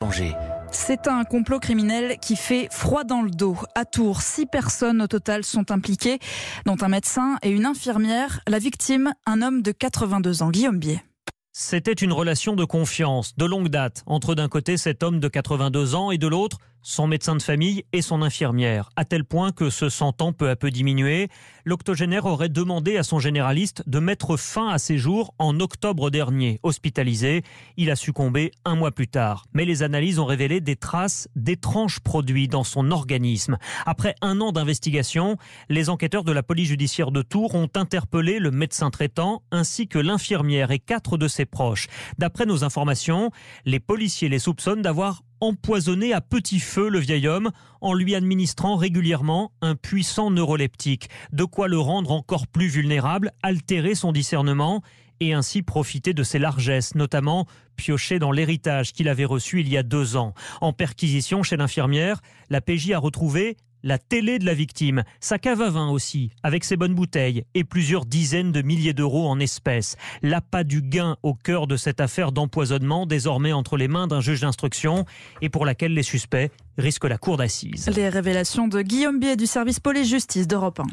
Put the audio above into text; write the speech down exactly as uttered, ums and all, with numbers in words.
danger. C'est un complot criminel qui fait froid dans le dos. À Tours, six personnes au total sont impliquées, dont un médecin et une infirmière. La victime, un homme de quatre-vingt-deux ans. Guillaume Bier. C'était une relation de confiance, de longue date, entre d'un côté cet homme de quatre-vingt-deux ans et de l'autre son médecin de famille et son infirmière, à tel point que, se sentant peu à peu diminué, l'octogénaire aurait demandé à son généraliste de mettre fin à ses jours en octobre dernier. Hospitalisé, il a succombé un mois plus tard. Mais les analyses ont révélé des traces d'étranges produits dans son organisme. Après un an d'investigation, les enquêteurs de la police judiciaire de Tours ont interpellé le médecin traitant ainsi que l'infirmière et quatre de ses proches. D'après nos informations, les policiers les soupçonnent d'avoir empoisonné à petit feu le vieil homme en lui administrant régulièrement un puissant neuroleptique. De quoi le rendre encore plus vulnérable, altérer son discernement et ainsi profiter de ses largesses, notamment piocher dans l'héritage qu'il avait reçu il y a deux ans. En perquisition chez l'infirmière, la P J a retrouvé la télé de la victime, sa cave à vin aussi, avec ses bonnes bouteilles et plusieurs dizaines de milliers d'euros en espèces. L'appât du gain au cœur de cette affaire d'empoisonnement, désormais entre les mains d'un juge d'instruction et pour laquelle les suspects risquent la cour d'assises. Les révélations de Guillaume Bier du service police-justice d'Europe un.